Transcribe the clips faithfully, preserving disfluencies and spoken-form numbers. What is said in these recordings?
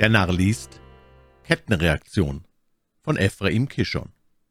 Der Narr liest Kettenreaktion von Ephraim Kishon.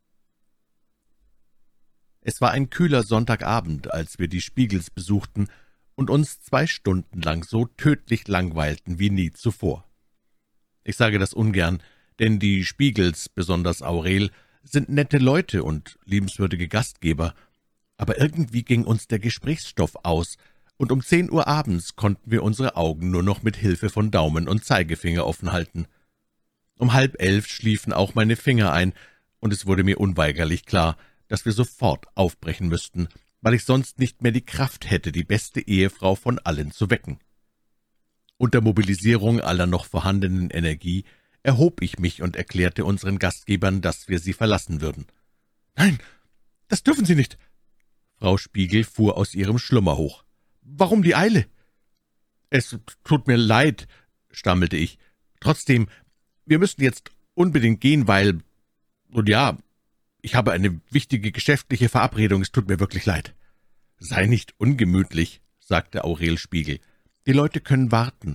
Es war ein kühler Sonntagabend, als wir die Spiegels besuchten und uns zwei Stunden lang so tödlich langweilten wie nie zuvor. Ich sage das ungern, denn die Spiegels, besonders Aurel, sind nette Leute und liebenswürdige Gastgeber, aber irgendwie ging uns der Gesprächsstoff aus, und um zehn Uhr abends konnten wir unsere Augen nur noch mit Hilfe von Daumen und Zeigefinger offen halten. Um halb elf schliefen auch meine Finger ein, und es wurde mir unweigerlich klar, dass wir sofort aufbrechen müssten, weil ich sonst nicht mehr die Kraft hätte, die beste Ehefrau von allen zu wecken. Unter Mobilisierung aller noch vorhandenen Energie erhob ich mich und erklärte unseren Gastgebern, dass wir sie verlassen würden. »Nein, das dürfen Sie nicht!« Frau Spiegel fuhr aus ihrem Schlummer hoch. »Warum die Eile?« »Es tut mir leid«, stammelte ich. »Trotzdem, wir müssen jetzt unbedingt gehen, weil, nun ja, ich habe eine wichtige geschäftliche Verabredung, es tut mir wirklich leid.« »Sei nicht ungemütlich«, sagte Aurel Spiegel. »Die Leute können warten.«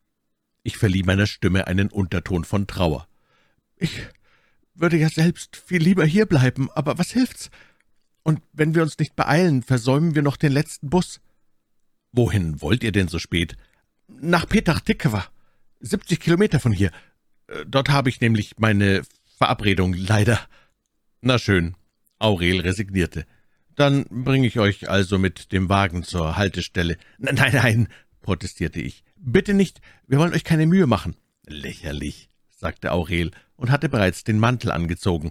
Ich verlieh meiner Stimme einen Unterton von Trauer. »Ich würde ja selbst viel lieber hierbleiben, aber was hilft's? Und wenn wir uns nicht beeilen, versäumen wir noch den letzten Bus.« »Wohin wollt ihr denn so spät?« »Nach Petach Tikwa, siebzig Kilometer von hier. Dort habe ich nämlich meine Verabredung, leider.« »Na schön«, Aurel resignierte. »Dann bringe ich euch also mit dem Wagen zur Haltestelle.« »Nein, nein, nein«, protestierte ich. »Bitte nicht, wir wollen euch keine Mühe machen.« »Lächerlich«, sagte Aurel und hatte bereits den Mantel angezogen.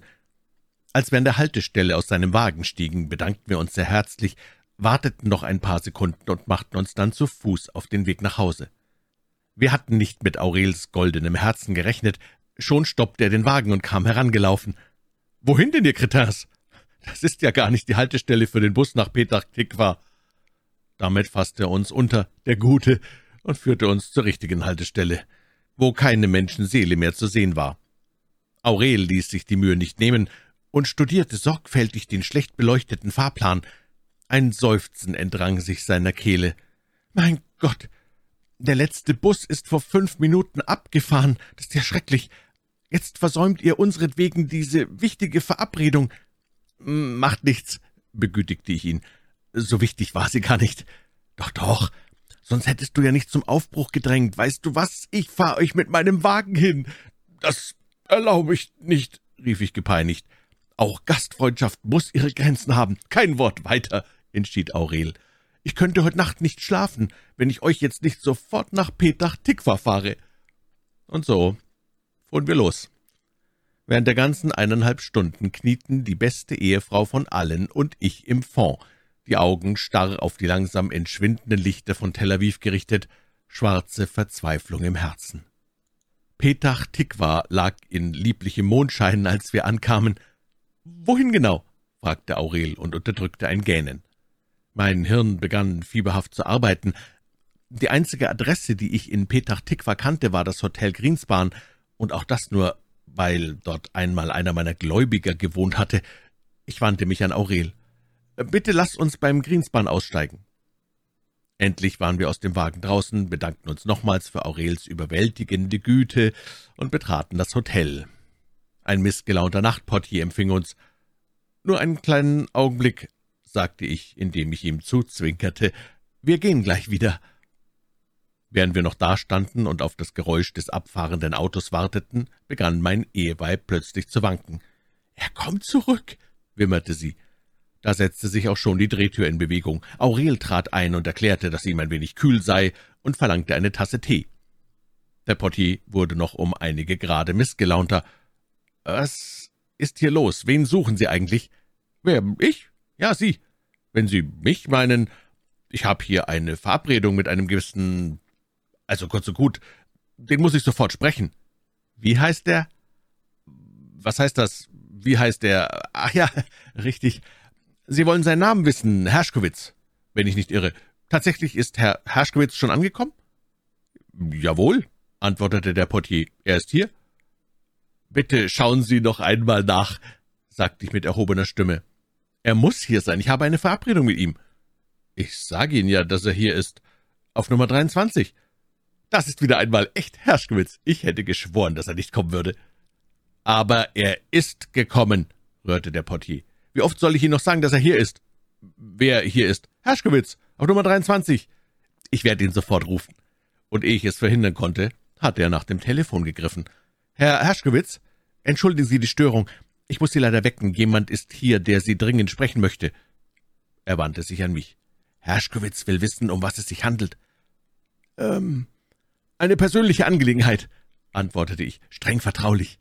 Als wir an der Haltestelle aus seinem Wagen stiegen, bedankten wir uns sehr herzlich, warteten noch ein paar Sekunden und machten uns dann zu Fuß auf den Weg nach Hause. Wir hatten nicht mit Aurels goldenem Herzen gerechnet, schon stoppte er den Wagen und kam herangelaufen. »Wohin denn, ihr Kretins? Das ist ja gar nicht die Haltestelle für den Bus nach Petach Tikwa.« Damit fasste er uns unter, der Gute, und führte uns zur richtigen Haltestelle, wo keine Menschenseele mehr zu sehen war. Aurel ließ sich die Mühe nicht nehmen und studierte sorgfältig den schlecht beleuchteten Fahrplan. Ein Seufzen entrang sich seiner Kehle. »Mein Gott, der letzte Bus ist vor fünf Minuten abgefahren. Das ist ja schrecklich. Jetzt versäumt ihr unseretwegen diese wichtige Verabredung.« »Macht nichts«, begütigte ich ihn. »So wichtig war sie gar nicht.« »Doch, doch, sonst hättest du ja nicht zum Aufbruch gedrängt. Weißt du was, ich fahr euch mit meinem Wagen hin.« »Das erlaube ich nicht«, rief ich gepeinigt. »Auch Gastfreundschaft muss ihre Grenzen haben. Kein Wort weiter«, entschied Aurel. »Ich könnte heute Nacht nicht schlafen, wenn ich euch jetzt nicht sofort nach Petach Tikwa fahre.« Und so fuhren wir los. Während der ganzen eineinhalb Stunden knieten die beste Ehefrau von allen und ich im Fond, die Augen starr auf die langsam entschwindenden Lichter von Tel Aviv gerichtet, schwarze Verzweiflung im Herzen. Petach Tikwa lag in lieblichem Mondschein, als wir ankamen. »Wohin genau?« fragte Aurel und unterdrückte ein Gähnen. Mein Hirn begann fieberhaft zu arbeiten. Die einzige Adresse, die ich in Petach Tikwa kannte, war das Hotel Greenspan, und auch das nur, weil dort einmal einer meiner Gläubiger gewohnt hatte. Ich wandte mich an Aurel. »Bitte lass uns beim Greenspan aussteigen.« Endlich waren wir aus dem Wagen draußen, bedankten uns nochmals für Aurels überwältigende Güte und betraten das Hotel. Ein missgelaunter Nachtportier empfing uns. »Nur einen kleinen Augenblick«, sagte ich, indem ich ihm zuzwinkerte. »Wir gehen gleich wieder.« Während wir noch dastanden und auf das Geräusch des abfahrenden Autos warteten, begann mein Eheweib plötzlich zu wanken. »Er kommt zurück«, wimmerte sie. Da setzte sich auch schon die Drehtür in Bewegung. Aurel trat ein und erklärte, dass ihm ein wenig kühl sei, und verlangte eine Tasse Tee. Der Portier wurde noch um einige Grade missgelaunter. »Was ist hier los? Wen suchen Sie eigentlich?« »Wer, ich? Ja, Sie. Wenn Sie mich meinen, ich habe hier eine Verabredung mit einem gewissen, also kurz und gut, den muss ich sofort sprechen.« »Wie heißt der?« »Was heißt das? Wie heißt der? Ach ja, richtig. Sie wollen seinen Namen wissen, Herschkowitz, wenn ich nicht irre. Tatsächlich ist Herr Herschkowitz schon angekommen?« »Jawohl«, antwortete der Portier, »er ist hier.« »Bitte schauen Sie noch einmal nach«, sagte ich mit erhobener Stimme. »Er muss hier sein, ich habe eine Verabredung mit ihm.« »Ich sage Ihnen ja, dass er hier ist, auf Nummer dreiundzwanzig.« das ist wieder einmal echt Herrschgewitz. Ich hätte geschworen, dass er nicht kommen würde.« »Aber er ist gekommen«, rührte der Portier. »Wie oft soll ich Ihnen noch sagen, dass er hier ist?« »Wer hier ist?« »Herrschgewitz, auf Nummer dreiundzwanzig.« »Ich werde ihn sofort rufen.« Und ehe ich es verhindern konnte, hatte er nach dem Telefon gegriffen. »Herr Herrschgewitz, entschuldigen Sie die Störung. Ich muss Sie leider wecken. Jemand ist hier, der Sie dringend sprechen möchte.« Er wandte sich an mich. »Herrschgewitz will wissen, um was es sich handelt.« »Ähm, eine persönliche Angelegenheit«, antwortete ich, streng vertraulich.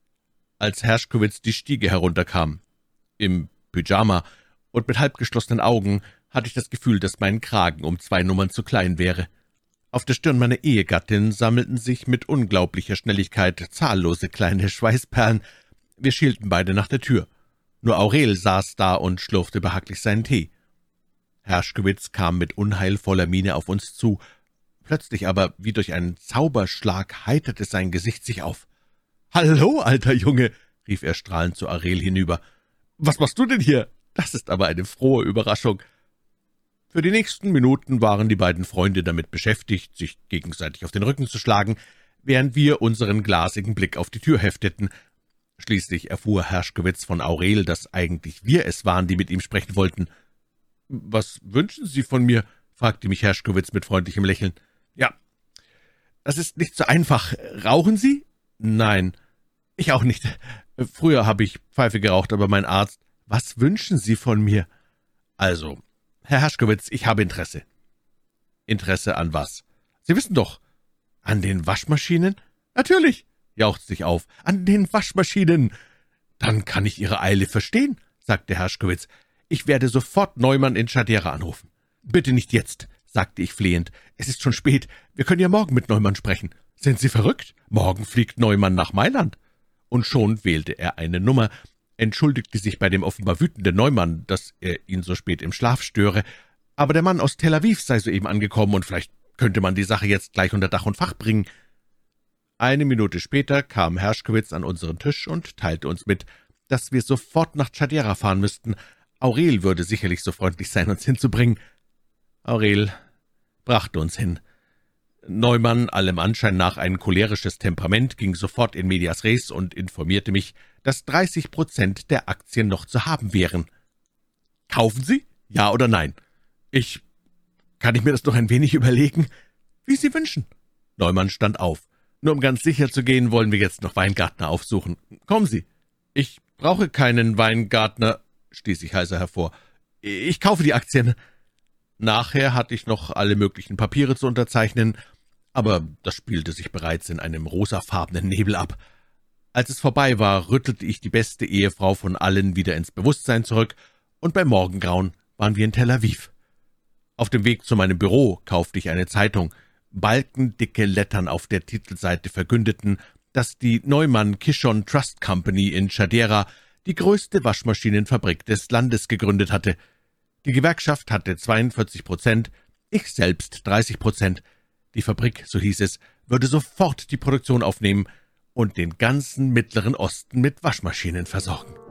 Als Herrschgewitz die Stiege herunterkam, im Pyjama und mit halbgeschlossenen Augen, hatte ich das Gefühl, dass mein Kragen um zwei Nummern zu klein wäre. Auf der Stirn meiner Ehegattin sammelten sich mit unglaublicher Schnelligkeit zahllose kleine Schweißperlen. Wir schielten beide nach der Tür. Nur Aurel saß da und schlurfte behaglich seinen Tee. Herrschgewitz kam mit unheilvoller Miene auf uns zu. Plötzlich aber, wie durch einen Zauberschlag, heiterte sein Gesicht sich auf. »Hallo, alter Junge«, rief er strahlend zu Aurel hinüber. »Was machst du denn hier? Das ist aber eine frohe Überraschung.« Für die nächsten Minuten waren die beiden Freunde damit beschäftigt, sich gegenseitig auf den Rücken zu schlagen, während wir unseren glasigen Blick auf die Tür hefteten. Schließlich erfuhr Herrschgewitz von Aurel, dass eigentlich wir es waren, die mit ihm sprechen wollten. »Was wünschen Sie von mir?« fragte mich Herrschgewitz mit freundlichem Lächeln. »Ja, das ist nicht so einfach. Rauchen Sie?« »Nein, ich auch nicht. Früher habe ich Pfeife geraucht, aber mein Arzt...« »Was wünschen Sie von mir?« »Also, Herr Herrschgewitz, ich habe Interesse.« »Interesse an was?« »Sie wissen doch.« »An den Waschmaschinen?« »Natürlich«, jauchzte ich auf, »an den Waschmaschinen.« »Dann kann ich Ihre Eile verstehen«, sagte Herrschgewitz. »Ich werde sofort Neumann in Schadera anrufen.« »Bitte nicht jetzt«, sagte ich flehend. »Es ist schon spät. Wir können ja morgen mit Neumann sprechen.« »Sind Sie verrückt? Morgen fliegt Neumann nach Mailand.« Und schon wählte er eine Nummer, entschuldigte sich bei dem offenbar wütenden Neumann, dass er ihn so spät im Schlaf störe, aber der Mann aus Tel Aviv sei soeben angekommen, und vielleicht könnte man die Sache jetzt gleich unter Dach und Fach bringen. Eine Minute später kam Herrschgewitz an unseren Tisch und teilte uns mit, dass wir sofort nach Schadera fahren müssten. Aurel würde sicherlich so freundlich sein, uns hinzubringen. Aurel brachte uns hin. Neumann, allem Anschein nach ein cholerisches Temperament, ging sofort in medias res und informierte mich, dass dreißig Prozent der Aktien noch zu haben wären. »Kaufen Sie? Ja oder nein?« »Ich... Kann ich mir das noch ein wenig überlegen?« »Wie Sie wünschen.« Neumann stand auf. »Nur um ganz sicher zu gehen, wollen wir jetzt noch Weingartner aufsuchen. Kommen Sie.« »Ich brauche keinen Weingartner«, stieß ich heiser hervor. »Ich kaufe die Aktien.« Nachher hatte ich noch alle möglichen Papiere zu unterzeichnen, aber das spielte sich bereits in einem rosafarbenen Nebel ab. Als es vorbei war, rüttelte ich die beste Ehefrau von allen wieder ins Bewusstsein zurück, und beim Morgengrauen waren wir in Tel Aviv. Auf dem Weg zu meinem Büro kaufte ich eine Zeitung. Balkendicke Lettern auf der Titelseite verkündeten, dass die Neumann-Kishon Trust Company in Schadera die größte Waschmaschinenfabrik des Landes gegründet hatte. Die Gewerkschaft hatte zweiundvierzig Prozent, ich selbst dreißig Prozent. Die Fabrik, so hieß es, würde sofort die Produktion aufnehmen und den ganzen Mittleren Osten mit Waschmaschinen versorgen.